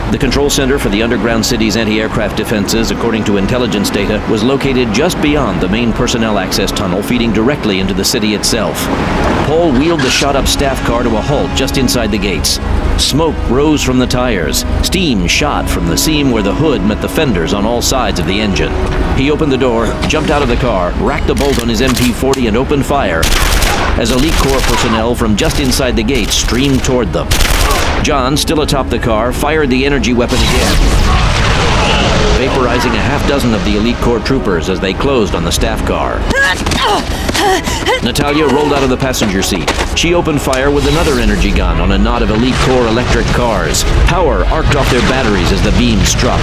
The control center for the underground city's anti-aircraft defenses, according to intelligence data, was located just beyond the main personnel access tunnel feeding directly into the city itself. Paul wheeled the shot-up staff car to a halt just inside the gates. Smoke rose from the tires. Steam shot from the seam where the hood met the fenders on all sides of the engine. He opened the door, jumped out of the car, racked a bolt on his MP-40 and opened fire as Elite Corps personnel from just inside the gate streamed toward them. John, still atop the car, fired the energy weapon again, vaporizing a half dozen of the Elite Corps troopers as they closed on the staff car. Natalia rolled out of the passenger seat. She opened fire with another energy gun on a knot of Elite Corps electric cars. Power arced off their batteries as the beam struck.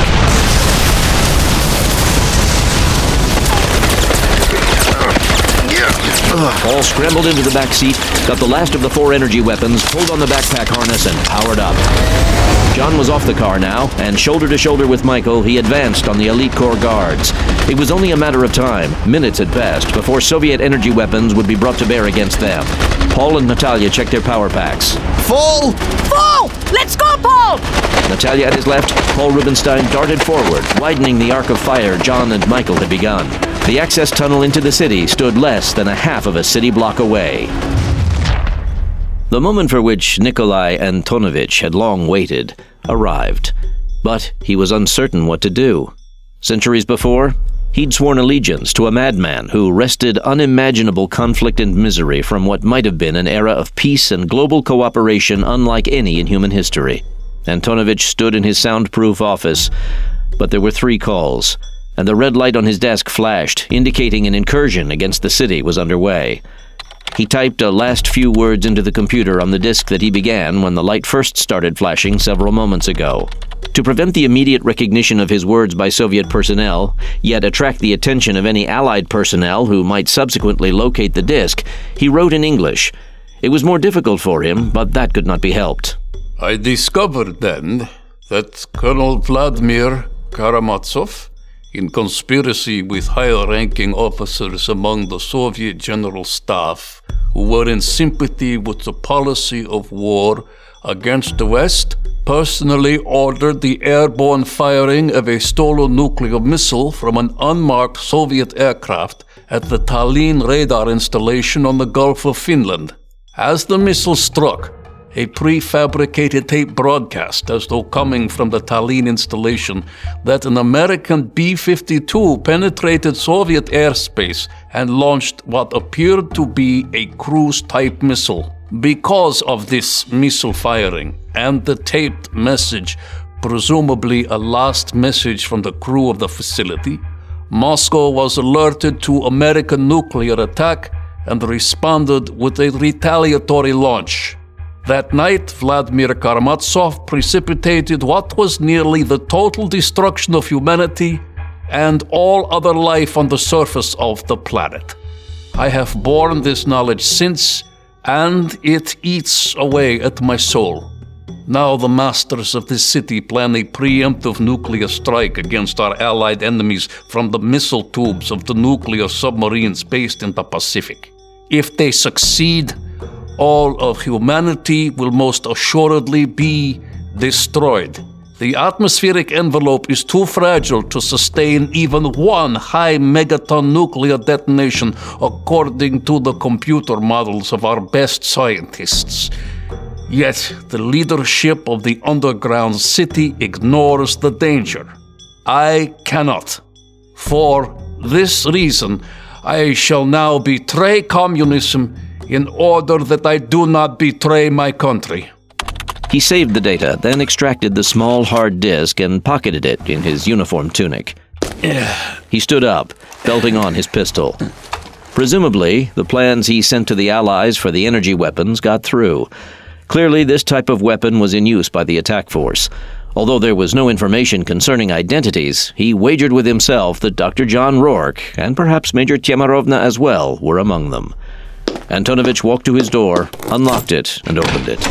Paul scrambled into the back seat, got the last of the 4 energy weapons, pulled on the backpack harness, and powered up. John was off the car now, and shoulder to shoulder with Michael, he advanced on the Elite Corps guards. It was only a matter of time, minutes at best, before Soviet energy weapons would be brought to bear against them. Paul and Natalia checked their power packs. Full! Full! Let's go, Paul! Natalia at his left, Paul Rubenstein darted forward, widening the arc of fire John and Michael had begun. The access tunnel into the city stood less than a half of a city block away. The moment for which Nikolai Antonovich had long waited arrived, but he was uncertain what to do. Centuries before, he'd sworn allegiance to a madman who wrested unimaginable conflict and misery from what might have been an era of peace and global cooperation unlike any in human history. Antonovich stood in his soundproof office, but there were 3 calls, and the red light on his desk flashed, indicating an incursion against the city was underway. He typed a last few words into the computer on the disk that he began when the light first started flashing several moments ago. To prevent the immediate recognition of his words by Soviet personnel, yet attract the attention of any Allied personnel who might subsequently locate the disk, he wrote in English. It was more difficult for him, but that could not be helped. I discovered then that Colonel Vladimir Karamazov, in conspiracy with higher-ranking officers among the Soviet General Staff who were in sympathy with the policy of war against the West, personally ordered the airborne firing of a stolen nuclear missile from an unmarked Soviet aircraft at the Tallinn radar installation on the Gulf of Finland. As the missile struck, a prefabricated tape broadcast, as though coming from the Tallinn installation, that an American B-52 penetrated Soviet airspace and launched what appeared to be a cruise-type missile. Because of this missile firing and the taped message, presumably a last message from the crew of the facility, Moscow was alerted to American nuclear attack and responded with a retaliatory launch. That night, Vladimir Karamazov precipitated what was nearly the total destruction of humanity and all other life on the surface of the planet. I have borne this knowledge since, and it eats away at my soul. Now the masters of this city plan a preemptive nuclear strike against our allied enemies from the missile tubes of the nuclear submarines based in the Pacific. If they succeed, all of humanity will most assuredly be destroyed. The atmospheric envelope is too fragile to sustain even one high megaton nuclear detonation, according to the computer models of our best scientists. Yet the leadership of the underground city ignores the danger. I cannot. For this reason, I shall now betray communism in order that I do not betray my country. He saved the data, then extracted the small hard disk and pocketed it in his uniform tunic. He stood up, belting on his pistol. Presumably, the plans he sent to the Allies for the energy weapons got through. Clearly, this type of weapon was in use by the attack force. Although there was no information concerning identities, he wagered with himself that Dr. John Rourke, and perhaps Major Tyemerovna as well, were among them. Antonovich walked to his door, unlocked it, and opened it.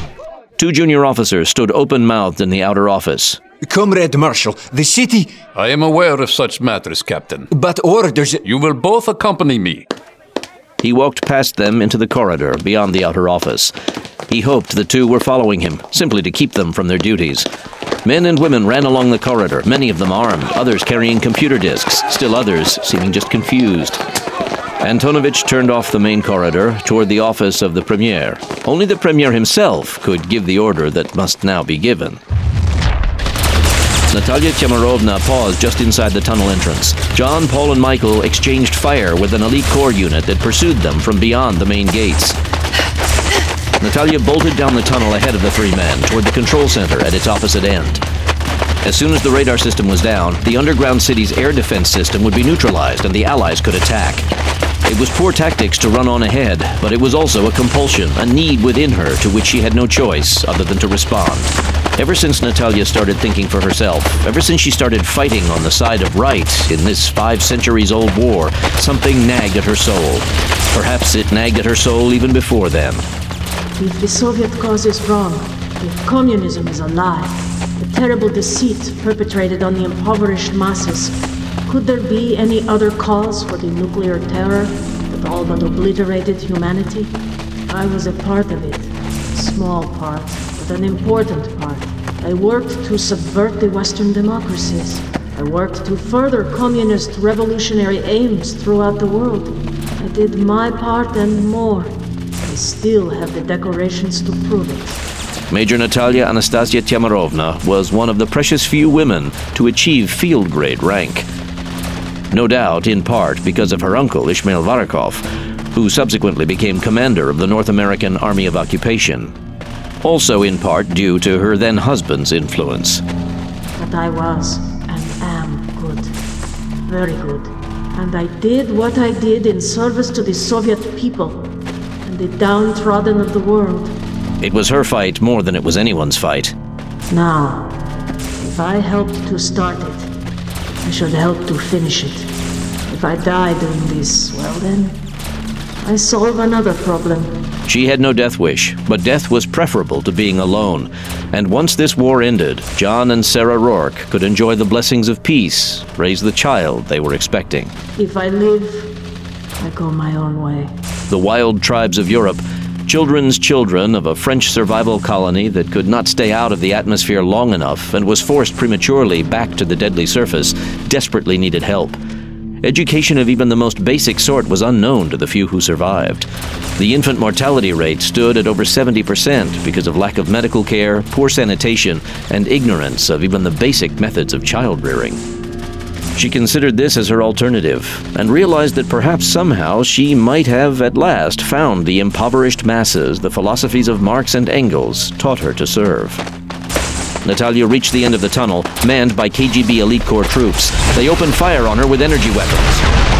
2 junior officers stood open-mouthed in the outer office. Comrade Marshal, the city... I am aware of such matters, Captain. But orders... You will both accompany me. He walked past them into the corridor beyond the outer office. He hoped the 2 were following him, simply to keep them from their duties. Men and women ran along the corridor, many of them armed, others carrying computer disks, still others seeming just confused. Antonovich turned off the main corridor toward the office of the Premier. Only the Premier himself could give the order that must now be given. Natalia Tyamurovna paused just inside the tunnel entrance. John, Paul, and Michael exchanged fire with an elite corps unit that pursued them from beyond the main gates. Natalia bolted down the tunnel ahead of the three men toward the control center at its opposite end. As soon as the radar system was down, the underground city's air defense system would be neutralized and the Allies could attack. It was poor tactics to run on ahead, but it was also a compulsion, a need within her to which she had no choice other than to respond. Ever since Natalia started thinking for herself, ever since she started fighting on the side of right in this 5 centuries-old war, something nagged at her soul. Perhaps it nagged at her soul even before then. If the Soviet cause is wrong, if communism is a lie, a terrible deceit perpetrated on the impoverished masses, could there be any other cause for the nuclear terror that all but obliterated humanity? I was a part of it. A small part, but an important part. I worked to subvert the Western democracies. I worked to further communist revolutionary aims throughout the world. I did my part and more. I still have the decorations to prove it. Major Natalia Anastasia Tyamurovna was one of the precious few women to achieve field-grade rank. No doubt, in part, because of her uncle, Ishmael Varakov, who subsequently became commander of the North American Army of Occupation. Also in part due to her then-husband's influence. But I was and am good. Very good. And I did what I did in service to the Soviet people and the downtrodden of the world. It was her fight more than it was anyone's fight. Now, if I helped to start it, I should help to finish it. If I die doing this, well then, I solve another problem. She had no death wish, but death was preferable to being alone. And once this war ended, John and Sarah Rourke could enjoy the blessings of peace, raise the child they were expecting. If I live, I go my own way. The wild tribes of Europe, children's children of a French survival colony that could not stay out of the atmosphere long enough and was forced prematurely back to the deadly surface, desperately needed help. Education of even the most basic sort was unknown to the few who survived. The infant mortality rate stood at over 70% because of lack of medical care, poor sanitation, and ignorance of even the basic methods of child rearing. She considered this as her alternative, and realized that perhaps somehow she might have at last found the impoverished masses the philosophies of Marx and Engels taught her to serve. Natalia reached the end of the tunnel, manned by KGB Elite Corps troops. They opened fire on her with energy weapons.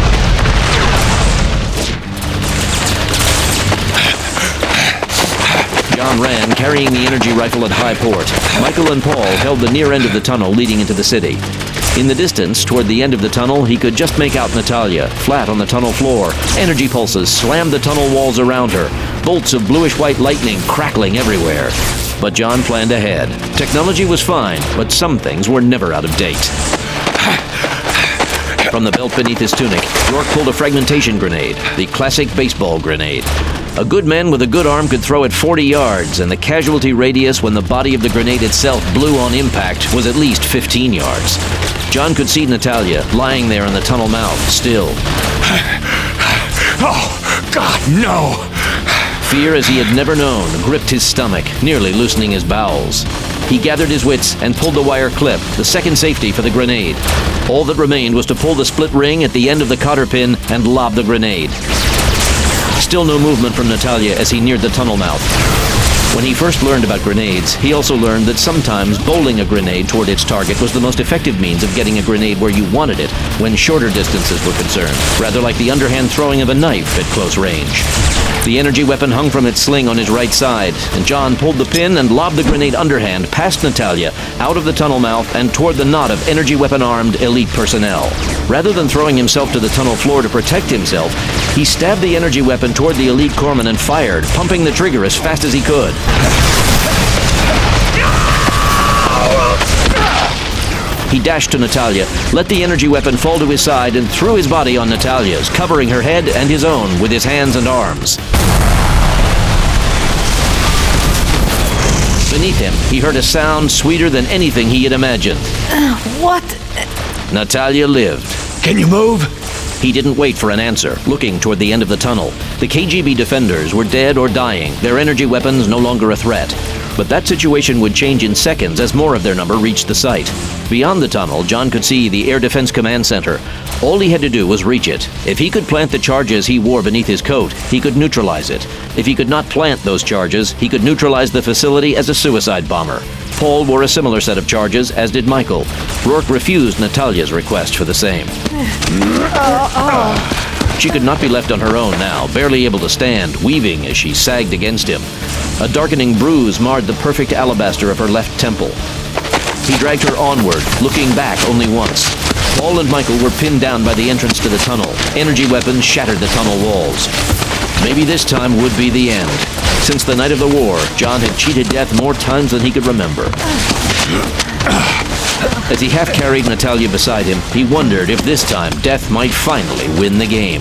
John ran, carrying the energy rifle at high port. Michael and Paul held the near end of the tunnel leading into the city. In the distance, toward the end of the tunnel, he could just make out Natalia, flat on the tunnel floor. Energy pulses slammed the tunnel walls around her, bolts of bluish-white lightning crackling everywhere. But John planned ahead. Technology was fine, but some things were never out of date. From the belt beneath his tunic, Rourke pulled a fragmentation grenade, the classic baseball grenade. A good man with a good arm could throw it 40 yards, and the casualty radius when the body of the grenade itself blew on impact was at least 15 yards. John could see Natalia lying there in the tunnel mouth, still. Oh, God, no! Fear as he had never known gripped his stomach, nearly loosening his bowels. He gathered his wits and pulled the wire clip, the second safety for the grenade. All that remained was to pull the split ring at the end of the cotter pin and lob the grenade. Still no movement from Natalia as he neared the tunnel mouth. When he first learned about grenades, he also learned that sometimes bowling a grenade toward its target was the most effective means of getting a grenade where you wanted it when shorter distances were concerned, rather like the underhand throwing of a knife at close range. The energy weapon hung from its sling on his right side, and John pulled the pin and lobbed the grenade underhand past Natalia, out of the tunnel mouth and toward the knot of energy weapon-armed elite personnel. Rather than throwing himself to the tunnel floor to protect himself, he stabbed the energy weapon toward the elite corpsman and fired, pumping the trigger as fast as he could. He dashed to Natalia, let the energy weapon fall to his side, and threw his body on Natalia's, covering her head and his own with his hands and arms. Beneath him, he heard a sound sweeter than anything he had imagined. What? Natalia lived. Can you move? He didn't wait for an answer, looking toward the end of the tunnel. The KGB defenders were dead or dying, their energy weapons no longer a threat. But that situation would change in seconds as more of their number reached the site. Beyond the tunnel, John could see the Air Defense Command Center. All he had to do was reach it. If he could plant the charges he wore beneath his coat, he could neutralize it. If he could not plant those charges, he could neutralize the facility as a suicide bomber. Paul wore a similar set of charges, as did Michael. Rourke refused Natalia's request for the same. She could not be left on her own now, barely able to stand, weaving as she sagged against him. A darkening bruise marred the perfect alabaster of her left temple. He dragged her onward, looking back only once. Paul and Michael were pinned down by the entrance to the tunnel. Energy weapons shattered the tunnel walls. Maybe this time would be the end. Since the night of the war, John had cheated death more times than he could remember. As he half-carried Natalia beside him, he wondered if this time death might finally win the game.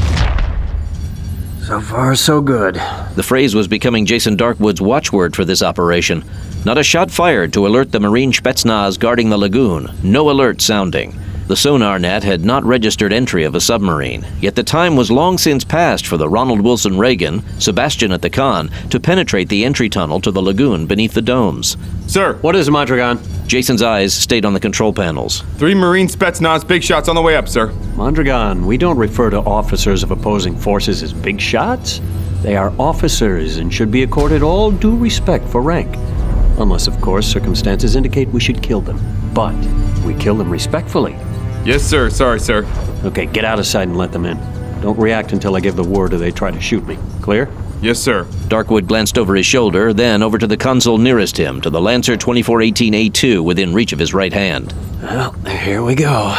So far, so good. The phrase was becoming Jason Darkwood's watchword for this operation. Not a shot fired to alert the Marine Spetsnaz guarding the lagoon. No alert sounding. The sonar net had not registered entry of a submarine, yet the time was long since past for the Ronald Wilson Reagan, Sebastian at the con, to penetrate the entry tunnel to the lagoon beneath the domes. Sir, What is it, Mondragon? Jason's eyes stayed on the control panels. 3 Marine Spetsnaz big shots on the way up, sir. Mondragon, we don't refer to officers of opposing forces as big shots. They are officers and should be accorded all due respect for rank. Unless, of course, circumstances indicate we should kill them. But we kill them respectfully. Yes, sir. Sorry, sir. Okay, get out of sight and let them in. Don't react until I give the word or they try to shoot me. Clear? Yes, sir. Darkwood glanced over his shoulder, then over to the console nearest him, to the Lancer 2418A2 within reach of his right hand. Well, here we go.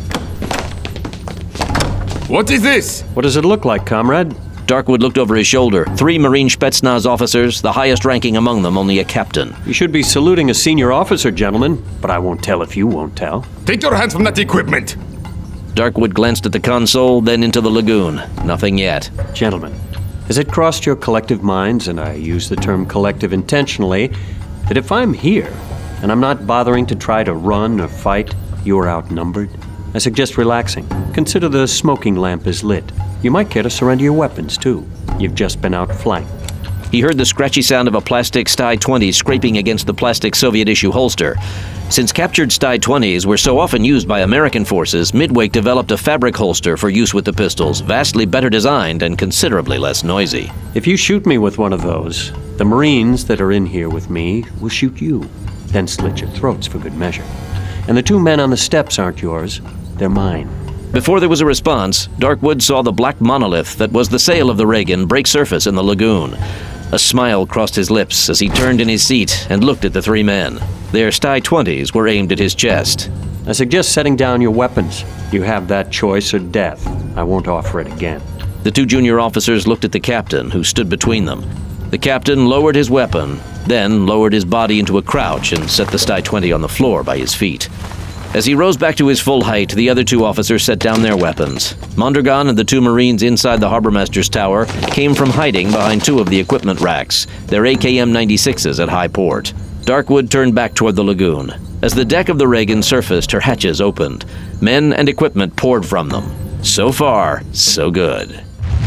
What is this? What does it look like, comrade? Darkwood looked over his shoulder. 3 Marine Spetsnaz officers, the highest ranking among them only a captain. You should be saluting a senior officer, gentlemen, but I won't tell if you won't tell. Take your hands from that equipment! Darkwood glanced at the console, then into the lagoon. Nothing yet. Gentlemen, has it crossed your collective minds, and I use the term collective intentionally, that if I'm here, and I'm not bothering to try to run or fight, you're outnumbered? I suggest relaxing. Consider the smoking lamp is lit. You might care to surrender your weapons, too. You've just been outflanked. He heard the scratchy sound of a plastic Stye 20 scraping against the plastic Soviet-issue holster. Since captured Stye 20s were so often used by American forces, Midwake developed a fabric holster for use with the pistols, vastly better designed and considerably less noisy. If you shoot me with one of those, the Marines that are in here with me will shoot you, then slit your throats for good measure. And the 2 men on the steps aren't yours, they're mine. Before there was a response, Darkwood saw the black monolith that was the sail of the Reagan break surface in the lagoon. A smile crossed his lips as he turned in his seat and looked at the 3 men. Their Stye 20s were aimed at his chest. I suggest setting down your weapons. You have that choice or death. I won't offer it again. The 2 junior officers looked at the captain, who stood between them. The captain lowered his weapon, then lowered his body into a crouch and set the Stye 20 on the floor by his feet. As he rose back to his full height, the other 2 officers set down their weapons. Mondragon and the 2 Marines inside the Harbormaster's tower came from hiding behind 2 of the equipment racks, their AKM-96s at high port. Darkwood turned back toward the lagoon. As the deck of the Reagan surfaced, her hatches opened. Men and equipment poured from them. So far, so good.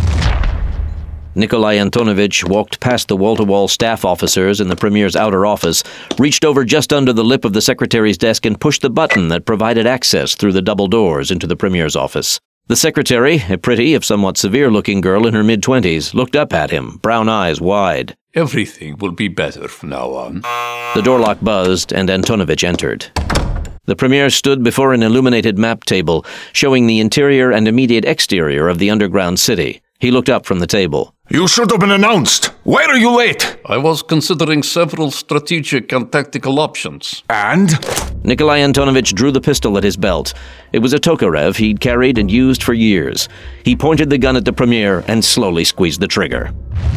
Nikolai Antonovich walked past the wall-to-wall staff officers in the Premier's outer office, reached over just under the lip of the secretary's desk and pushed the button that provided access through the double doors into the Premier's office. The secretary, a pretty, if somewhat severe-looking girl in her mid-20s, looked up at him, brown eyes wide. Everything will be better from now on. The door lock buzzed, and Antonovich entered. The Premier stood before an illuminated map table, showing the interior and immediate exterior of the underground city. He looked up from the table. You should have been announced. Why are you late? I was considering several strategic and tactical options. And? Nikolai Antonovich drew the pistol at his belt. It was a Tokarev he'd carried and used for years. He pointed the gun at the Premier and slowly squeezed the trigger.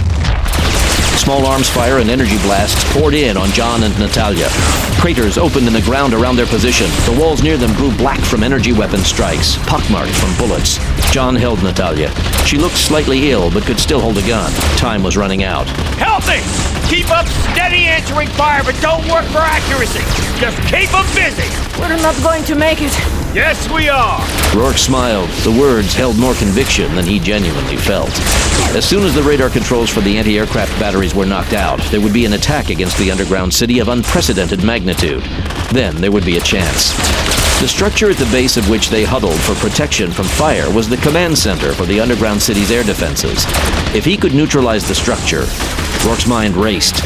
Small arms fire and energy blasts poured in on John and Natalia. Craters opened in the ground around their position. The walls near them grew black from energy weapon strikes, pockmarked from bullets. John held Natalia. She looked slightly ill, but could still hold a gun. Time was running out. Help me! Keep up steady answering fire, but don't work for accuracy. Just keep them busy. We're not going to make it. Yes, we are. Rourke smiled. The words held more conviction than he genuinely felt. As soon as the radar controls for the anti-aircraft batteries were knocked out, there would be an attack against the underground city of unprecedented magnitude. Then there would be a chance. The structure at the base of which they huddled for protection from fire was the command center for the underground city's air defenses. If he could neutralize the structure, Rourke's mind raced.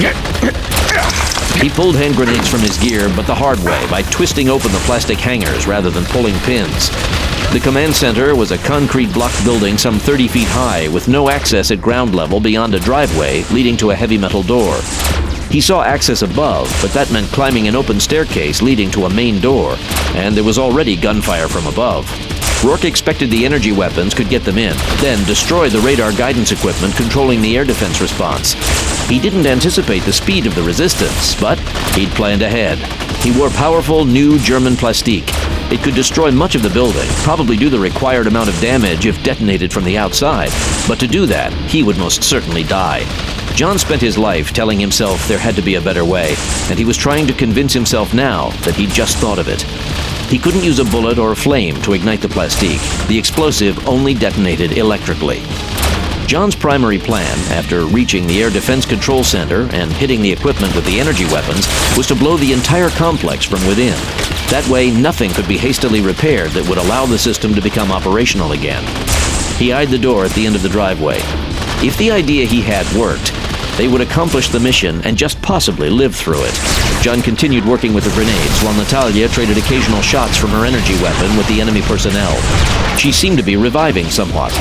He pulled hand grenades from his gear, but the hard way, by twisting open the plastic hangers rather than pulling pins. The command center was a concrete block building some 30 feet high, with no access at ground level beyond a driveway leading to a heavy metal door. He saw access above, but that meant climbing an open staircase leading to a main door, and there was already gunfire from above. Rourke expected the energy weapons could get them in, then destroy the radar guidance equipment controlling the air defense response. He didn't anticipate the speed of the resistance, but he'd planned ahead. He wore powerful, new German plastique. It could destroy much of the building, probably do the required amount of damage if detonated from the outside. But to do that, he would most certainly die. John spent his life telling himself there had to be a better way, and he was trying to convince himself now that he'd just thought of it. He couldn't use a bullet or a flame to ignite the plastique. The explosive only detonated electrically. John's primary plan, after reaching the Air Defense Control Center and hitting the equipment with the energy weapons, was to blow the entire complex from within. That way, nothing could be hastily repaired that would allow the system to become operational again. He eyed the door at the end of the driveway. If the idea he had worked, they would accomplish the mission and just possibly live through it. John continued working with the grenades, while Natalia traded occasional shots from her energy weapon with the enemy personnel. She seemed to be reviving somewhat.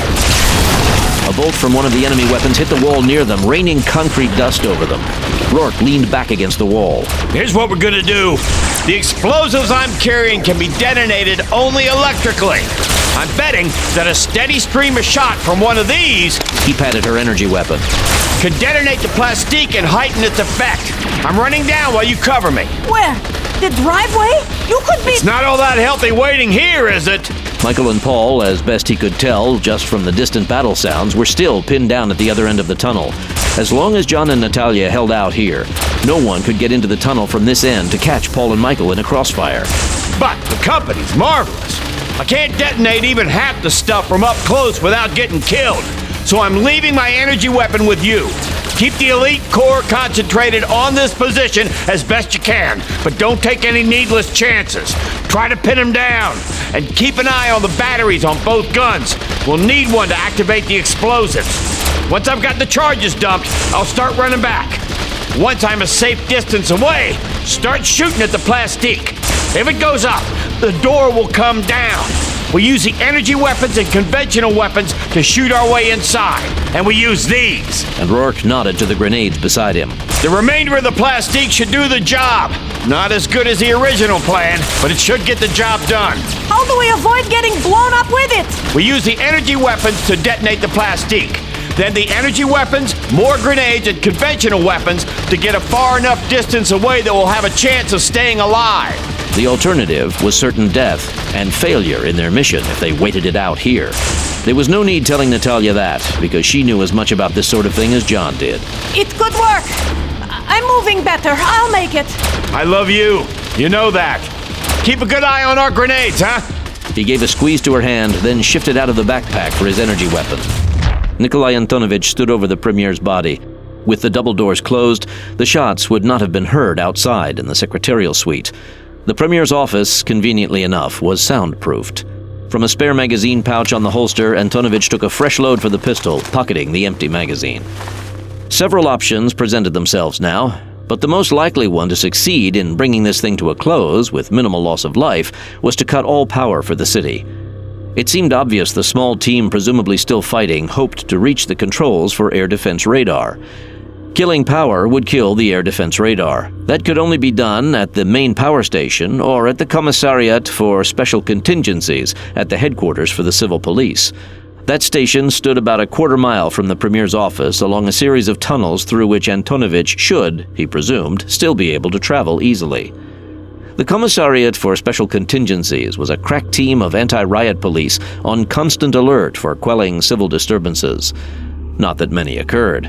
A bolt from one of the enemy weapons hit the wall near them, raining concrete dust over them. Rourke leaned back against the wall. Here's what we're gonna do. The explosives I'm carrying can be detonated only electrically. I'm betting that a steady stream of shot from one of these, He patted her energy weapon. can detonate the plastique and heighten its effect. I'm running down while you cover me. Where? The driveway? You could be... It's not all that healthy waiting here, is it? Michael and Paul, as best he could tell just from the distant battle sounds, were still pinned down at the other end of the tunnel. As long as John and Natalia held out here, no one could get into the tunnel from this end to catch Paul and Michael in a crossfire. But the company's marvelous. I can't detonate even half the stuff from up close without getting killed. So I'm leaving my energy weapon with you. Keep the elite corps concentrated on this position as best you can, but don't take any needless chances. Try to pin them down, and keep an eye on the batteries on both guns. We'll need one to activate the explosives. Once I've got the charges dumped, I'll start running back. Once I'm a safe distance away, start shooting at the plastique. If it goes up, the door will come down. We use the energy weapons and conventional weapons to shoot our way inside, and we use these. And Rourke nodded to the grenades beside him. The remainder of the plastique should do the job. Not as good as the original plan, but it should get the job done. How do we avoid getting blown up with it? We use the energy weapons to detonate the plastique. Then the energy weapons, more grenades, and conventional weapons to get a far enough distance away that we'll have a chance of staying alive. The alternative was certain death and failure in their mission if they waited it out here. There was no need telling Natalia that, because she knew as much about this sort of thing as John did. It could work. I'm moving better. I'll make it. I love you. You know that. Keep a good eye on our grenades, huh? He gave a squeeze to her hand, then shifted out of the backpack for his energy weapon. Nikolai Antonovich stood over the Premier's body. With the double doors closed, the shots would not have been heard outside in the secretarial suite. The Premier's office, conveniently enough, was soundproofed. From a spare magazine pouch on the holster, Antonovich took a fresh load for the pistol, pocketing the empty magazine. Several options presented themselves now, but the most likely one to succeed in bringing this thing to a close with minimal loss of life was to cut all power for the city. It seemed obvious the small team presumably still fighting hoped to reach the controls for air defense radar. Killing power would kill the air defense radar. That could only be done at the main power station or at the Commissariat for Special Contingencies at the headquarters for the civil police. That station stood about a quarter mile from the Premier's office along a series of tunnels through which Antonovich should, he presumed, still be able to travel easily. The Commissariat for Special Contingencies was a crack team of anti-riot police on constant alert for quelling civil disturbances. Not that many occurred.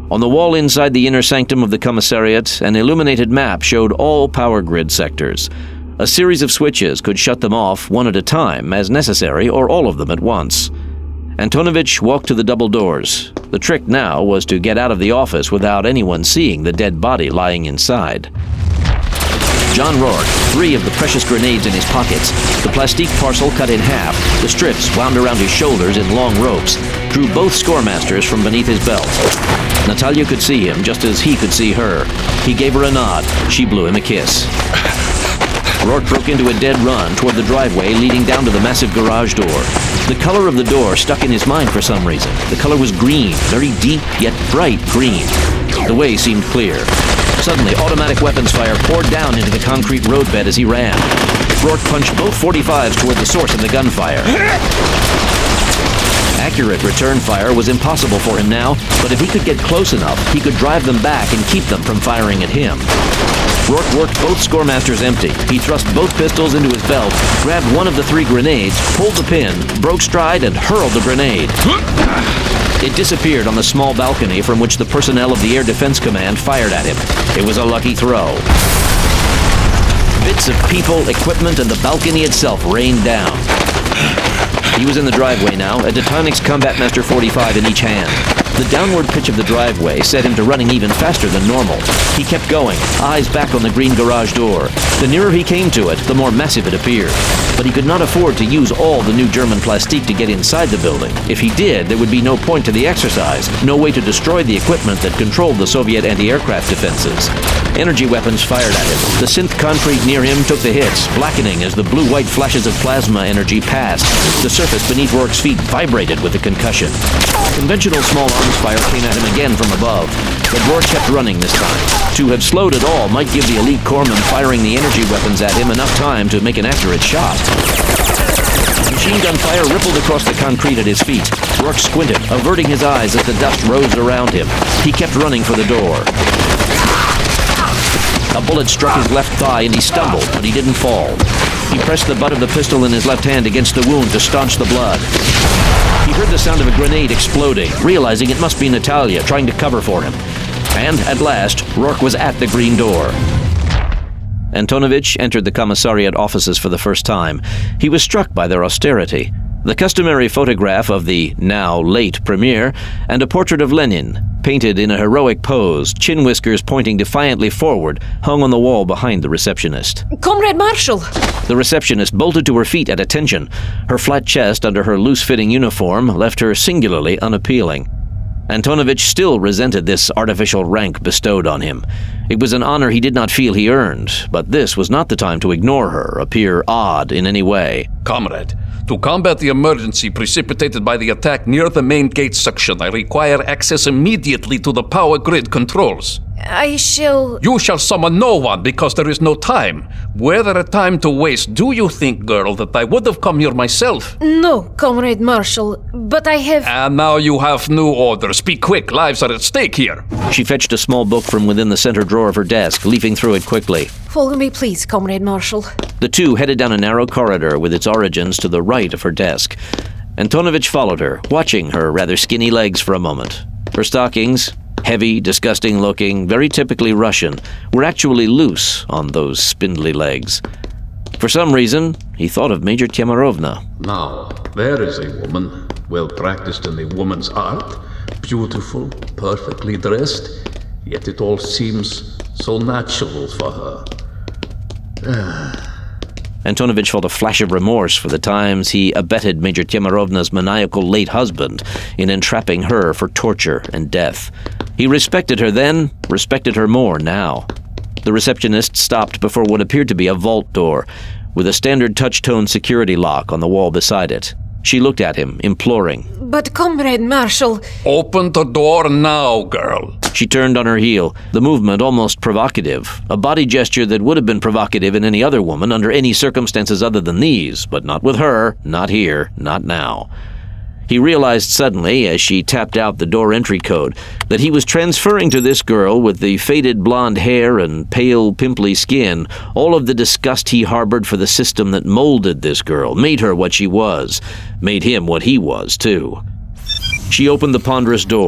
On the wall inside the inner sanctum of the commissariat, an illuminated map showed all power grid sectors. A series of switches could shut them off one at a time as necessary, or all of them at once. Antonovich walked to the double doors. The trick now was to get out of the office without anyone seeing the dead body lying inside. John Rourke, 3 of the precious grenades in his pockets, the plastique parcel cut in half, the strips wound around his shoulders in long ropes, drew both scoremasters from beneath his belt. Natalia could see him just as he could see her. He gave her a nod. She blew him a kiss. Rourke broke into a dead run toward the driveway leading down to the massive garage door. The color of the door stuck in his mind for some reason. The color was green, very deep yet bright green. The way seemed clear. Suddenly, automatic weapons fire poured down into the concrete roadbed as he ran. Rourke punched both .45s toward the source of the gunfire. Accurate return fire was impossible for him now, but if he could get close enough, he could drive them back and keep them from firing at him. Rourke worked both scoremasters empty. He thrust both pistols into his belt, grabbed one of the 3 grenades, pulled the pin, broke stride, and hurled the grenade. It disappeared on the small balcony from which the personnel of the Air Defense Command fired at him. It was a lucky throw. Bits of people, equipment, and the balcony itself rained down. He was in the driveway now, a Detonix Combat Master 45 in each hand. The downward pitch of the driveway set him to running even faster than normal. He kept going, eyes back on the green garage door. The nearer he came to it, the more massive it appeared. But he could not afford to use all the new German plastique to get inside the building. If he did, there would be no point to the exercise, no way to destroy the equipment that controlled the Soviet anti-aircraft defenses. Energy weapons fired at him. The synth concrete near him took the hits, blackening as the blue-white flashes of plasma energy passed. The surface beneath Rourke's feet vibrated with the concussion. Conventional small arms fire came at him again from above, but Rourke kept running this time. To have slowed at all might give the elite corpsman firing the energy weapons at him enough time to make an accurate shot. Machine gun fire rippled across the concrete at his feet. Rourke squinted, averting his eyes as the dust rose around him. He kept running for the door. A bullet struck his left thigh and he stumbled, but he didn't fall. He pressed the butt of the pistol in his left hand against the wound to staunch the blood. He heard the sound of a grenade exploding, realizing it must be Natalia trying to cover for him. And at last, Rourke was at the green door. Antonovich entered the commissariat offices for the first time. He was struck by their austerity. The customary photograph of the now late premier and a portrait of Lenin, painted in a heroic pose, chin whiskers pointing defiantly forward, hung on the wall behind the receptionist. Comrade Marshall! The receptionist bolted to her feet at attention. Her flat chest under her loose-fitting uniform left her singularly unappealing. Antonovich still resented this artificial rank bestowed on him. It was an honor he did not feel he earned, but this was not the time to ignore her, appear odd in any way. Comrade, to combat the emergency precipitated by the attack near the main gate section, I require access immediately to the power grid controls. I shall... You shall summon no one because there is no time. Were there a time to waste, do you think, girl, that I would have come here myself? No, Comrade Marshall, but I have... And now you have new orders. Be quick, lives are at stake here. She fetched a small book from within the center drawer of her desk, leafing through it quickly. Follow me, please, Comrade Marshall. The two headed down a narrow corridor with its origins to the right of her desk. Antonovich followed her, watching her rather skinny legs for a moment. Her stockings, heavy, disgusting-looking, very typically Russian, were actually loose on those spindly legs. For some reason, he thought of Major Tyemerovna. Now, there is a woman, well practiced in the woman's art, beautiful, perfectly dressed, yet it all seems so natural for her. Antonovich felt a flash of remorse for the times he abetted Major Tyemerovna's maniacal late husband in entrapping her for torture and death. He respected her then, respected her more now. The receptionist stopped before what appeared to be a vault door, with a standard touch-tone security lock on the wall beside it. She looked at him, imploring. But Comrade Marshall... Open the door now, girl. She turned on her heel, the movement almost provocative, a body gesture that would have been provocative in any other woman under any circumstances other than these, but not with her, not here, not now. He realized suddenly, as she tapped out the door entry code, that he was transferring to this girl with the faded blonde hair and pale, pimply skin all of the disgust he harbored for the system that molded this girl, made her what she was, made him what he was, too. She opened the ponderous door.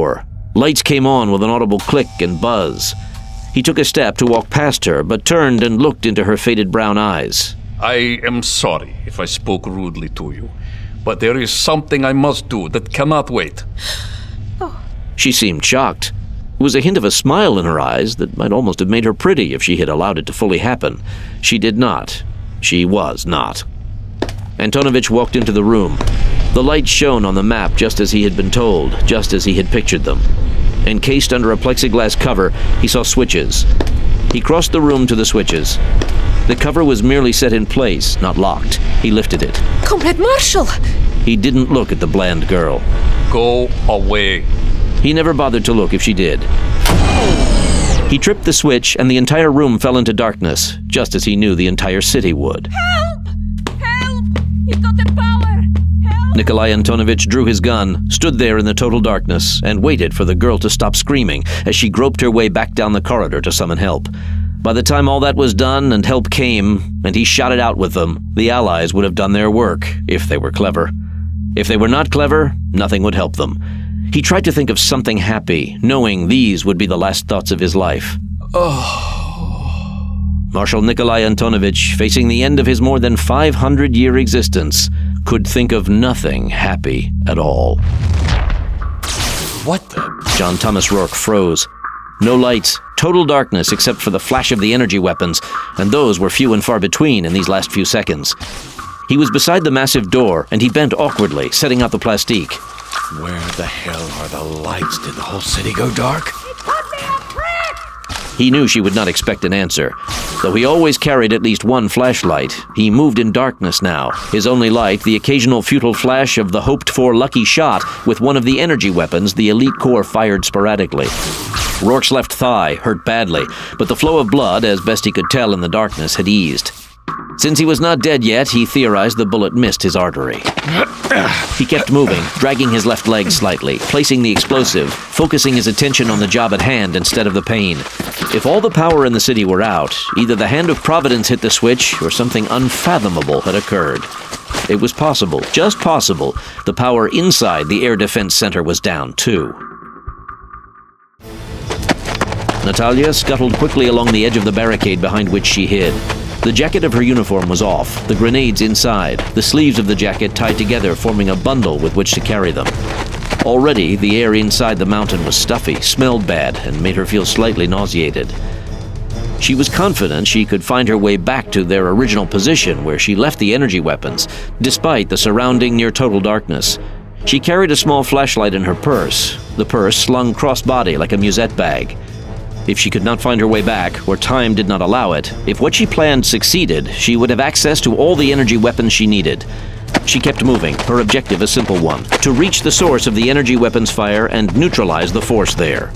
Lights came on with an audible click and buzz. He took a step to walk past her, but turned and looked into her faded brown eyes. I am sorry if I spoke rudely to you, but there is something I must do that cannot wait. She seemed shocked. There was a hint of a smile in her eyes that might almost have made her pretty if she had allowed it to fully happen. She did not. She was not. Antonovich walked into the room. The lights shone on the map just as he had been told, just as he had pictured them. Encased under a plexiglass cover, he saw switches. He crossed the room to the switches. The cover was merely set in place, not locked. He lifted it. Comrade Marshall! He didn't look at the bland girl. Go away. He never bothered to look if she did. He tripped the switch and the entire room fell into darkness, just as he knew the entire city would. Help! Help! You've got the power! Help! Nikolai Antonovich drew his gun, stood there in the total darkness, and waited for the girl to stop screaming as she groped her way back down the corridor to summon help. By the time all that was done and help came, and he shot it out with them, the Allies would have done their work, if they were clever. If they were not clever, nothing would help them. He tried to think of something happy, knowing these would be the last thoughts of his life. Marshal Nikolai Antonovich, facing the end of his more than 500-year existence, could think of nothing happy at all. What the? John Thomas Rourke froze. No lights, total darkness except for the flash of the energy weapons, and those were few and far between in these last few seconds. He was beside the massive door, and he bent awkwardly, setting out the plastique. Where the hell are the lights? Did the whole city go dark? He knew she would not expect an answer. Though he always carried at least one flashlight, he moved in darkness now, his only light the occasional futile flash of the hoped-for lucky shot with one of the energy weapons the Elite Corps fired sporadically. Rourke's left thigh hurt badly, but the flow of blood, as best he could tell in the darkness, had eased. Since he was not dead yet, he theorized the bullet missed his artery. He kept moving, dragging his left leg slightly, placing the explosive, focusing his attention on the job at hand instead of the pain. If all the power in the city were out, either the hand of Providence hit the switch or something unfathomable had occurred. It was possible, just possible, the power inside the Air Defense Center was down too. Natalia scuttled quickly along the edge of the barricade behind which she hid. The jacket of her uniform was off, the grenades inside, the sleeves of the jacket tied together forming a bundle with which to carry them. Already, the air inside the mountain was stuffy, smelled bad, and made her feel slightly nauseated. She was confident she could find her way back to their original position where she left the energy weapons, despite the surrounding near-total darkness. She carried a small flashlight in her purse, the purse slung cross-body like a musette bag. If she could not find her way back, or time did not allow it, if what she planned succeeded, she would have access to all the energy weapons she needed. She kept moving, her objective a simple one, to reach the source of the energy weapons fire and neutralize the force there.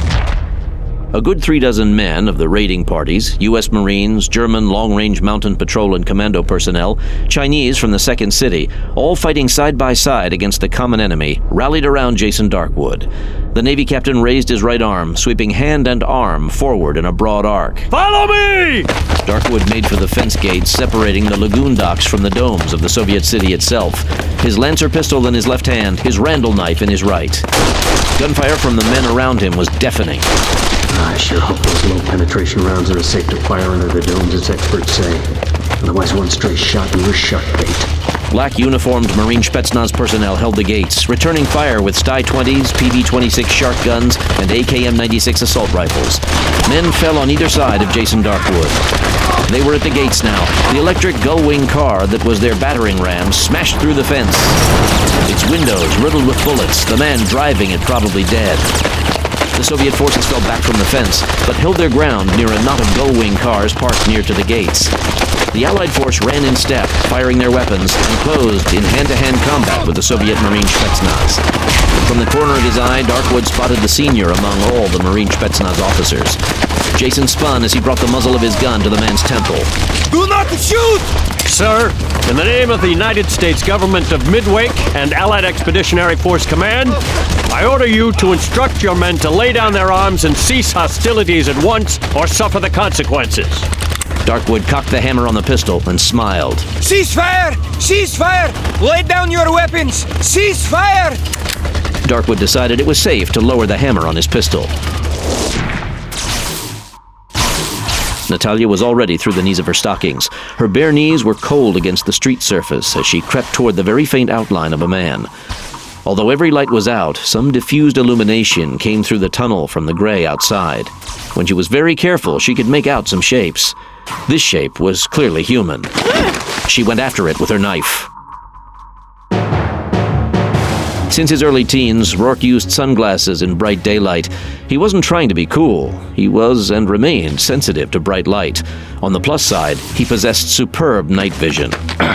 A good 36 men of the raiding parties, U.S. Marines, German long-range mountain patrol and commando personnel, Chinese from the Second City, all fighting side by side against the common enemy, rallied around Jason Darkwood. The Navy captain raised his right arm, sweeping hand and arm forward in a broad arc. Follow me! Darkwood made for the fence gates separating the lagoon docks from the domes of the Soviet city itself, his Lancer pistol in his left hand, his Randall knife in his right. Gunfire from the men around him was deafening. I sure hope those low-penetration rounds are as safe to fire under the domes as experts say. Otherwise, one stray shot and you're shark bait. Black uniformed Marine Spetsnaz personnel held the gates, returning fire with Sti-20s, PV-26 Shark guns, and AKM-96 assault rifles. Men fell on either side of Jason Darkwood. They were at the gates now. The electric gull-wing car that was their battering ram smashed through the fence. Its windows riddled with bullets, the man driving it probably dead. The Soviet forces fell back from the fence, but held their ground near a knot of gull-wing cars parked near to the gates. The Allied force ran in step, firing their weapons, and closed in hand-to-hand combat with the Soviet Marine Spetsnaz. From the corner of his eye, Darkwood spotted the senior among all the Marine Spetsnaz officers. Jason spun as he brought the muzzle of his gun to the man's temple. Do not shoot! Sir, in the name of the United States government of Midwake and Allied Expeditionary Force Command, I order you to instruct your men to lay down their arms and cease hostilities at once or suffer the consequences. Darkwood cocked the hammer on the pistol and smiled. Cease fire! Cease fire! Lay down your weapons! Cease fire! Darkwood decided it was safe to lower the hammer on his pistol. Natalia was already through the knees of her stockings. Her bare knees were cold against the street surface as she crept toward the very faint outline of a man. Although every light was out, some diffused illumination came through the tunnel from the gray outside. When she was very careful, she could make out some shapes. This shape was clearly human. She went after it with her knife. Since his early teens, Rourke used sunglasses in bright daylight. He wasn't trying to be cool. He was and remained sensitive to bright light. On the plus side, he possessed superb night vision.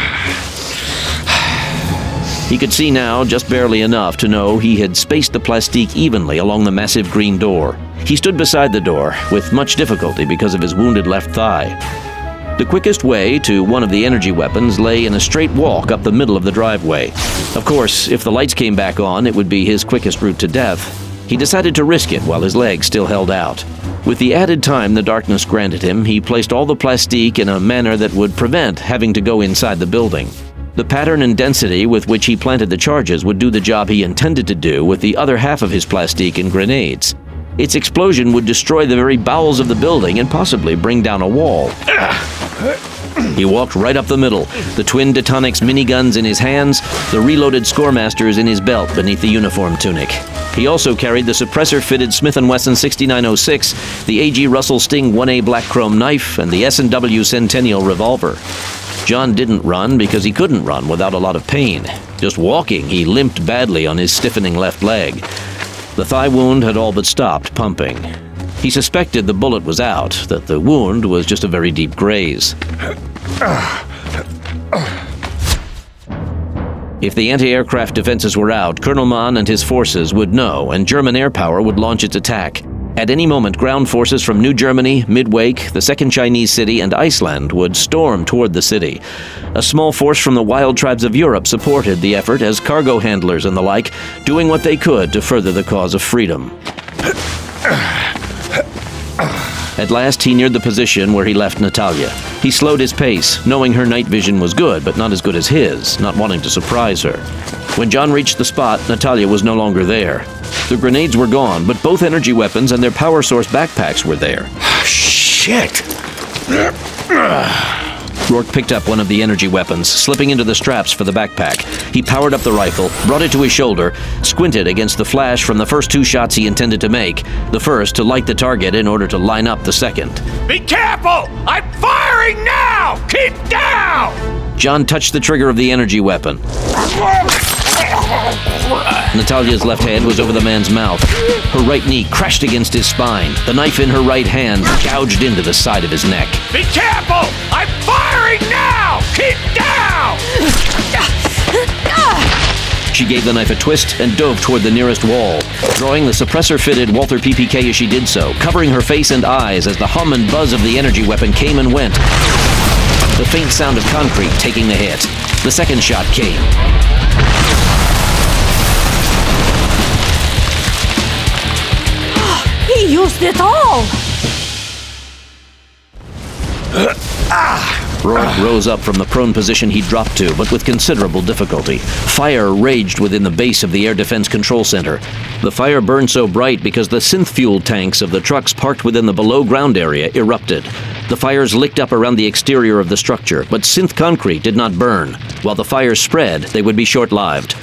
He could see now just barely enough to know he had spaced the plastique evenly along the massive green door. He stood beside the door, with much difficulty because of his wounded left thigh. The quickest way to one of the energy weapons lay in a straight walk up the middle of the driveway. Of course, if the lights came back on, it would be his quickest route to death. He decided to risk it while his legs still held out. With the added time the darkness granted him, he placed all the plastique in a manner that would prevent having to go inside the building. The pattern and density with which he planted the charges would do the job he intended to do with the other half of his plastique and grenades. Its explosion would destroy the very bowels of the building and possibly bring down a wall. He walked right up the middle, the twin Detonix miniguns in his hands, the reloaded Scoremasters in his belt beneath the uniform tunic. He also carried the suppressor-fitted Smith & Wesson 6906, the A.G. Russell Sting 1A black chrome knife, and the S&W Centennial revolver. John didn't run because he couldn't run without a lot of pain. Just walking, he limped badly on his stiffening left leg. The thigh wound had all but stopped pumping. He suspected the bullet was out, that the wound was just a very deep graze. If the anti-aircraft defenses were out, Colonel Mann and his forces would know, and German air power would launch its attack. At any moment, ground forces from New Germany, Midwake, the Second Chinese City, and Iceland would storm toward the city. A small force from the wild tribes of Europe supported the effort as cargo handlers and the like, doing what they could to further the cause of freedom. At last, he neared the position where he left Natalia. He slowed his pace, knowing her night vision was good, but not as good as his, not wanting to surprise her. When John reached the spot, Natalia was no longer there. The grenades were gone, but both energy weapons and their power source backpacks were there. Shit! Rourke picked up one of the energy weapons, slipping into the straps for the backpack. He powered up the rifle, brought it to his shoulder, squinted against the flash from the first two shots he intended to make, the first to light the target in order to line up the second. Be careful! I'm firing now! Keep down! John touched the trigger of the energy weapon. Natalia's left hand was over the man's mouth. Her right knee crashed against his spine. The knife in her right hand gouged into the side of his neck. Be careful! I'm firing now! Keep down! She gave the knife a twist and dove toward the nearest wall, drawing the suppressor-fitted Walther PPK as she did so, covering her face and eyes as the hum and buzz of the energy weapon came and went. The faint sound of concrete taking the hit. The second shot came. He used it all! Rourke rose up from the prone position he dropped to, but with considerable difficulty. Fire raged within the base of the Air Defense Control Center. The fire burned so bright because the synth fuel tanks of the trucks parked within the below-ground area erupted. The fires licked up around the exterior of the structure, but synth concrete did not burn. While the fires spread, they would be short-lived.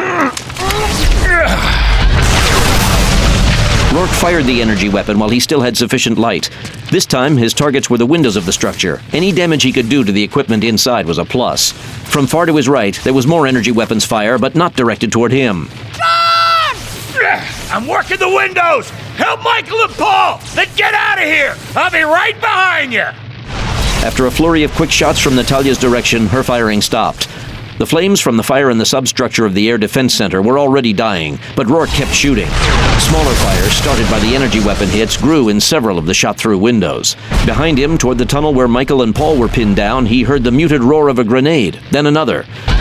Rourke fired the energy weapon while he still had sufficient light. This time, his targets were the windows of the structure. Any damage he could do to the equipment inside was a plus. From far to his right, there was more energy weapons fire, but not directed toward him. John! I'm working the windows! Help Michael and Paul! Then get out of here! I'll be right behind you! After a flurry of quick shots from Natalia's direction, her firing stopped. The flames from the fire in the substructure of the Air Defense Center were already dying, but Rourke kept shooting. Smaller fires, started by the energy weapon hits, grew in several of the shot-through windows. Behind him, toward the tunnel where Michael and Paul were pinned down, he heard the muted roar of a grenade, then another.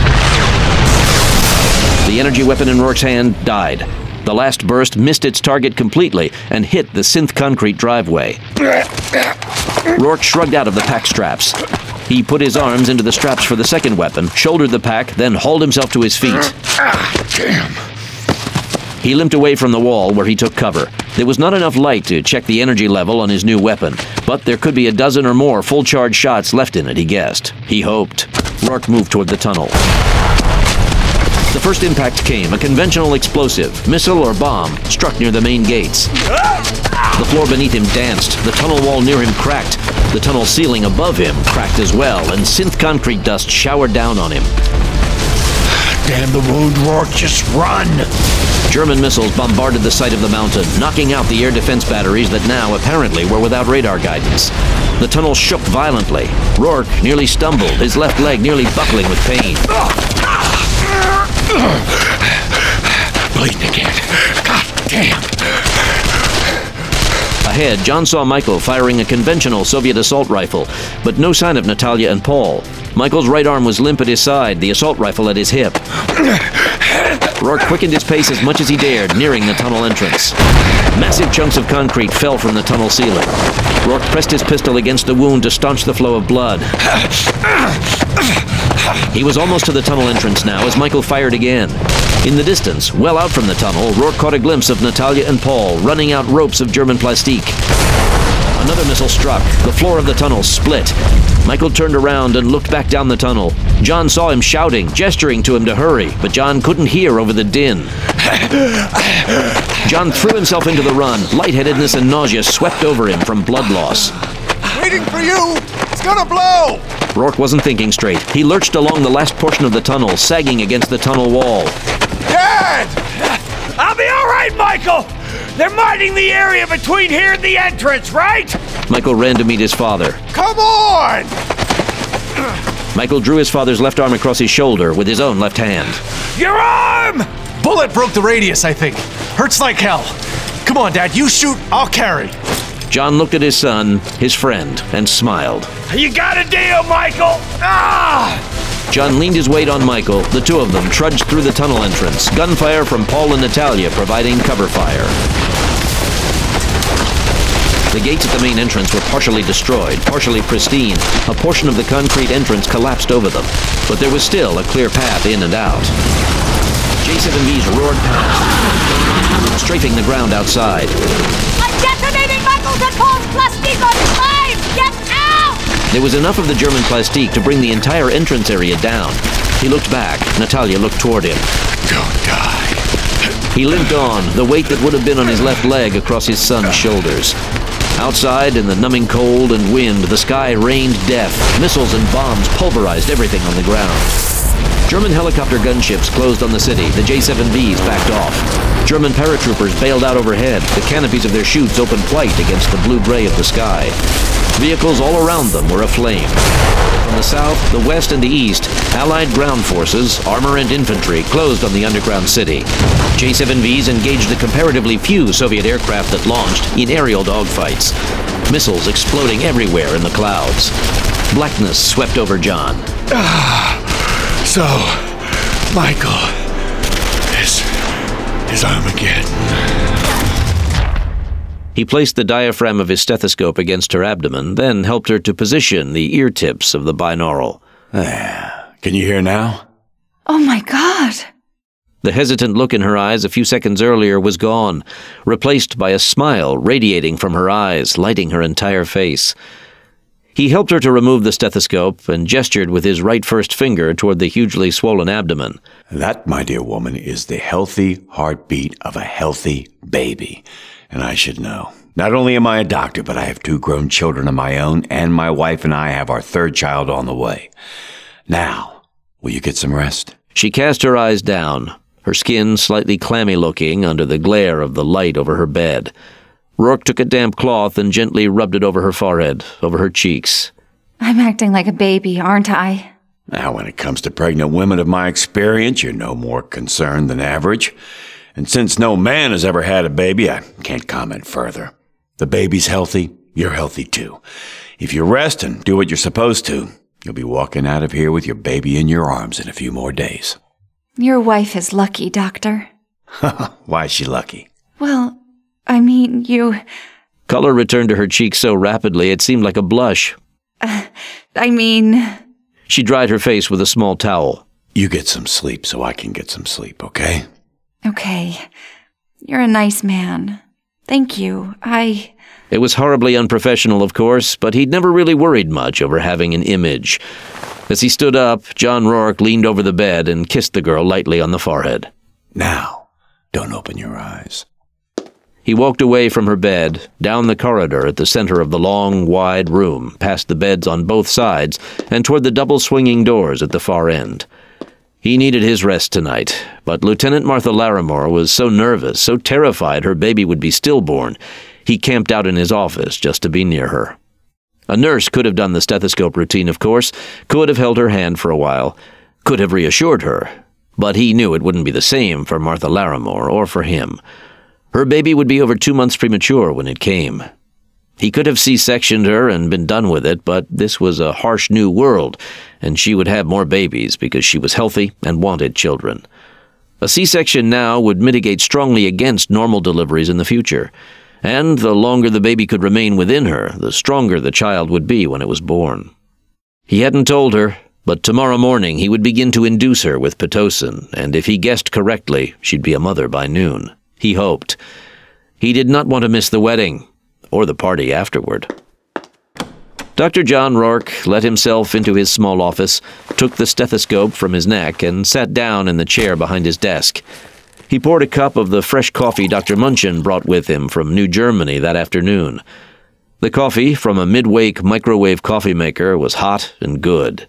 The energy weapon in Rourke's hand died. The last burst missed its target completely and hit the synth concrete driveway. Rourke shrugged out of the pack straps. He put his arms into the straps for the second weapon, shouldered the pack, then hauled himself to his feet. Damn. He limped away from the wall where he took cover. There was not enough light to check the energy level on his new weapon, but there could be a dozen or more full-charge shots left in it, he guessed. He hoped. Rourke moved toward the tunnel. The first impact came, a conventional explosive, missile or bomb, struck near the main gates. The floor beneath him danced. The tunnel wall near him cracked. The tunnel ceiling above him cracked as well, and synth concrete dust showered down on him. Damn the wound, Rourke, just run! German missiles bombarded the site of the mountain, knocking out the air defense batteries that now, apparently, were without radar guidance. The tunnel shook violently. Rourke nearly stumbled, his left leg nearly buckling with pain. Bleeding again. God damn! Ahead, John saw Michael firing a conventional Soviet assault rifle, but no sign of Natalia and Paul. Michael's right arm was limp at his side, the assault rifle at his hip. Rourke quickened his pace as much as he dared, nearing the tunnel entrance. Massive chunks of concrete fell from the tunnel ceiling. Rourke pressed his pistol against the wound to staunch the flow of blood. He was almost to the tunnel entrance now as Michael fired again. In the distance, well out from the tunnel, Rourke caught a glimpse of Natalia and Paul running out ropes of German plastique. Another missile struck. The floor of the tunnel split. Michael turned around and looked back down the tunnel. John saw him shouting, gesturing to him to hurry, but John couldn't hear over the din. John threw himself into the run. Lightheadedness and nausea swept over him from blood loss. Waiting for you! It's gonna blow! Rourke wasn't thinking straight. He lurched along the last portion of the tunnel, sagging against the tunnel wall. Dad! I'll be all right, Michael! They're mining the area between here and the entrance, right? Michael ran to meet his father. Come on! Michael drew his father's left arm across his shoulder with his own left hand. Your arm! Bullet broke the radius, I think. Hurts like hell. Come on, Dad, you shoot, I'll carry. John looked at his son, his friend, and smiled. You got a deal, Michael! Ah! John leaned his weight on Michael. The two of them trudged through the tunnel entrance, gunfire from Paul and Natalia providing cover fire. The gates at the main entrance were partially destroyed, partially pristine. A portion of the concrete entrance collapsed over them, but there was still a clear path in and out. J-7Bs roared past, strafing the ground outside. I'm detonating Michael's and Paul's plastique on 5! Get out! There was enough of the German plastique to bring the entire entrance area down. He looked back. Natalia looked toward him. Don't die. He limped on, the weight that would have been on his left leg across his son's shoulders. Outside, in the numbing cold and wind, the sky rained death. Missiles and bombs pulverized everything on the ground. German helicopter gunships closed on the city. The J-7Bs backed off. German paratroopers bailed out overhead. The canopies of their chutes opened white against the blue-gray of the sky. Vehicles all around them were aflame. From the south, the west, and the east, Allied ground forces, armor and infantry, closed on the underground city. J-7Bs engaged the comparatively few Soviet aircraft that launched in aerial dogfights. Missiles exploding everywhere in the clouds. Blackness swept over John. So, Michael, this is Armageddon. He placed the diaphragm of his stethoscope against her abdomen, then helped her to position the ear tips of the binaural. Can you hear now? Oh my God! The hesitant look in her eyes a few seconds earlier was gone, replaced by a smile radiating from her eyes, lighting her entire face. He helped her to remove the stethoscope and gestured with his right first finger toward the hugely swollen abdomen. That, my dear woman, is the healthy heartbeat of a healthy baby. And I should know. Not only am I a doctor, but I have 2 grown children of my own, and my wife and I have our 3rd child on the way. Now, will you get some rest? She cast her eyes down, her skin slightly clammy-looking under the glare of the light over her bed. Rourke took a damp cloth and gently rubbed it over her forehead, over her cheeks. I'm acting like a baby, aren't I? Now, when it comes to pregnant women of my experience, you're no more concerned than average. And since no man has ever had a baby, I can't comment further. The baby's healthy, you're healthy too. If you rest and do what you're supposed to, you'll be walking out of here with your baby in your arms in a few more days. Your wife is lucky, Doctor. Why is she lucky? Well, I mean, you... Color returned to her cheeks so rapidly it seemed like a blush. I mean... She dried her face with a small towel. You get some sleep so I can get some sleep, okay? Okay. You're a nice man. Thank you. It was horribly unprofessional, of course, but he'd never really worried much over having an image. As he stood up, John Rourke leaned over the bed and kissed the girl lightly on the forehead. Now, don't open your eyes. He walked away from her bed, down the corridor at the center of the long, wide room, past the beds on both sides, and toward the double swinging doors at the far end. He needed his rest tonight, but Lieutenant Martha Larimore was so nervous, so terrified her baby would be stillborn, he camped out in his office just to be near her. A nurse could have done the stethoscope routine, of course, could have held her hand for a while, could have reassured her, but he knew it wouldn't be the same for Martha Larimore or for him. Her baby would be over 2 months premature when it came. He could have C-sectioned her and been done with it, but this was a harsh new world, and she would have more babies because she was healthy and wanted children. A C-section now would mitigate strongly against normal deliveries in the future, and the longer the baby could remain within her, the stronger the child would be when it was born. He hadn't told her, but tomorrow morning he would begin to induce her with Pitocin, and if he guessed correctly, she'd be a mother by noon. He hoped. He did not want to miss the wedding, or the party afterward. Dr. John Rourke let himself into his small office, took the stethoscope from his neck, and sat down in the chair behind his desk. He poured a cup of the fresh coffee Dr. Munchin brought with him from New Germany that afternoon. The coffee from a mid-wake microwave coffee maker was hot and good.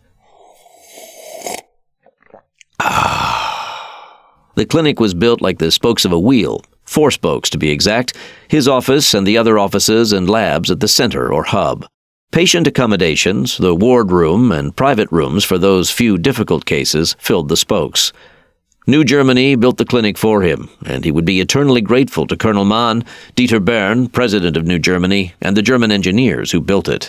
The clinic was built like the spokes of a wheel, 4 spokes to be exact, his office and the other offices and labs at the center or hub. Patient accommodations, the ward room, and private rooms for those few difficult cases filled the spokes. New Germany built the clinic for him, and he would be eternally grateful to Colonel Mann, Dieter Bern, president of New Germany, and the German engineers who built it.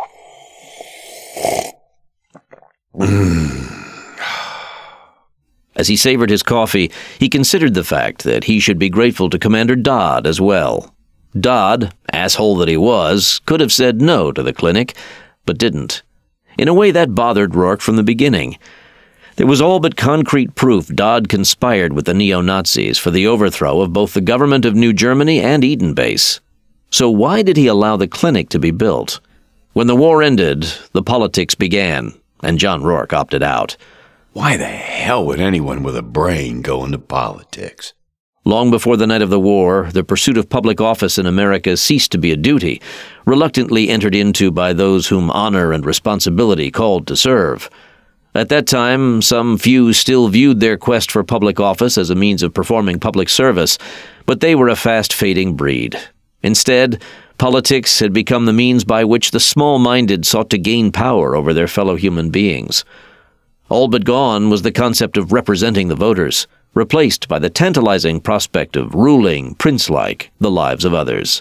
As he savored his coffee, he considered the fact that he should be grateful to Commander Dodd as well. Dodd, asshole that he was, could have said no to the clinic, but didn't. In a way that bothered Rourke from the beginning. There was all but concrete proof Dodd conspired with the neo-Nazis for the overthrow of both the government of New Germany and Eden Base. So why did he allow the clinic to be built? When the war ended, the politics began, and John Rourke opted out. Why the hell would anyone with a brain go into politics? Long before the night of the war, the pursuit of public office in America ceased to be a duty, reluctantly entered into by those whom honor and responsibility called to serve. At that time, some few still viewed their quest for public office as a means of performing public service, but they were a fast-fading breed. Instead, politics had become the means by which the small-minded sought to gain power over their fellow human beings. All but gone was the concept of representing the voters, replaced by the tantalizing prospect of ruling, prince-like, the lives of others.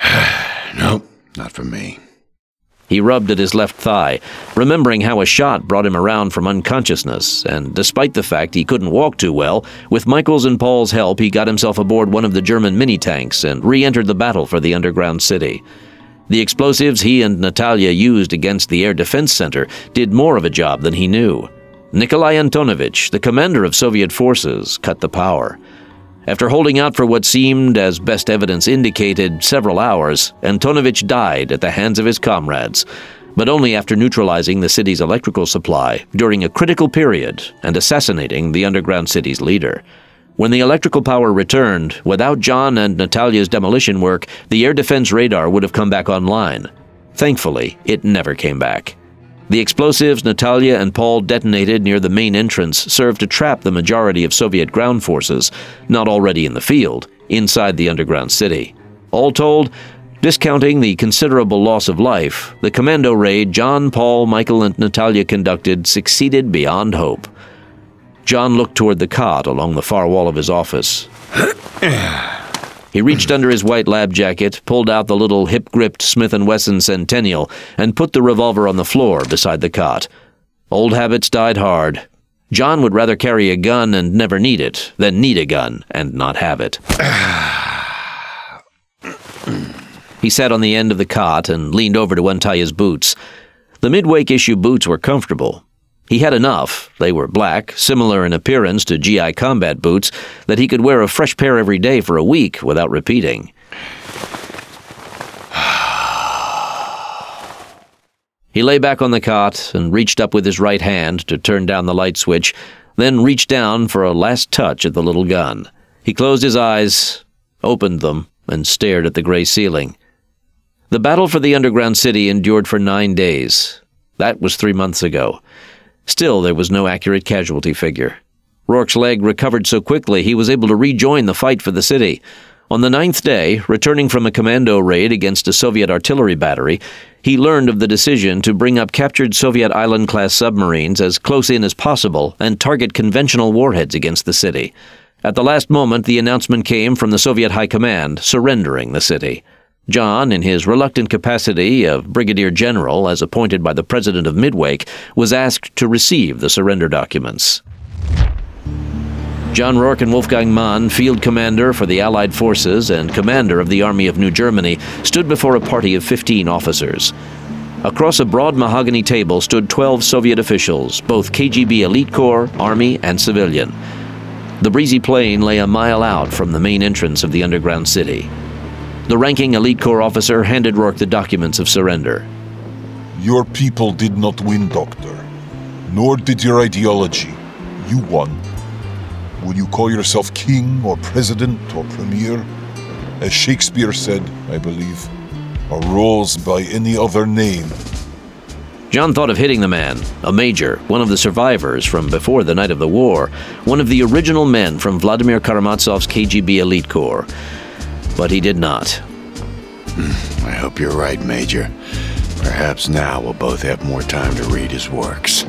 Nope, not for me. He rubbed at his left thigh, remembering how a shot brought him around from unconsciousness, and despite the fact he couldn't walk too well, with Michael's and Paul's help he got himself aboard one of the German mini-tanks and re-entered the battle for the underground city. The explosives he and Natalia used against the Air Defense Center did more of a job than he knew. Nikolai Antonovich, the commander of Soviet forces, cut the power. After holding out for what seemed, as best evidence indicated, several hours, Antonovich died at the hands of his comrades, but only after neutralizing the city's electrical supply during a critical period and assassinating the underground city's leader. When the electrical power returned, without John and Natalia's demolition work, the air defense radar would have come back online. Thankfully, it never came back. The explosives Natalia and Paul detonated near the main entrance served to trap the majority of Soviet ground forces, not already in the field, inside the underground city. All told, discounting the considerable loss of life, the commando raid John, Paul, Michael, and Natalia conducted succeeded beyond hope. John looked toward the cot along the far wall of his office. He reached under his white lab jacket, pulled out the little hip-gripped Smith & Wesson Centennial, and put the revolver on the floor beside the cot. Old habits died hard. John would rather carry a gun and never need it than need a gun and not have it. He sat on the end of the cot and leaned over to untie his boots. The midwake issue boots were comfortable. He had enough, they were black, similar in appearance to GI combat boots, that he could wear a fresh pair every day for a week without repeating. He lay back on the cot and reached up with his right hand to turn down the light switch, then reached down for a last touch at the little gun. He closed his eyes, opened them, and stared at the gray ceiling. The battle for the underground city endured for 9 days. That was 3 months ago. Still, there was no accurate casualty figure. Rourke's leg recovered so quickly he was able to rejoin the fight for the city. On the 9th day, returning from a commando raid against a Soviet artillery battery, he learned of the decision to bring up captured Soviet Island-class submarines as close in as possible and target conventional warheads against the city. At the last moment, the announcement came from the Soviet High Command, surrendering the city. John, in his reluctant capacity of Brigadier General as appointed by the President of Midwake, was asked to receive the surrender documents. John Rourke and Wolfgang Mann, field commander for the Allied forces and commander of the Army of New Germany, stood before a party of 15 officers. Across a broad mahogany table stood 12 Soviet officials, both KGB elite corps, Army, and civilian. The breezy plain lay a mile out from the main entrance of the underground city. The ranking elite corps officer handed Rourke the documents of surrender. Your people did not win, Doctor. Nor did your ideology. You won. When you call yourself king or president or premier, as Shakespeare said, I believe, or rose by any other name. John thought of hitting the man, a major, one of the survivors from before the night of the war, one of the original men from Vladimir Karamazov's KGB elite corps. But he did not. I hope you're right, Major. Perhaps now we'll both have more time to read his works.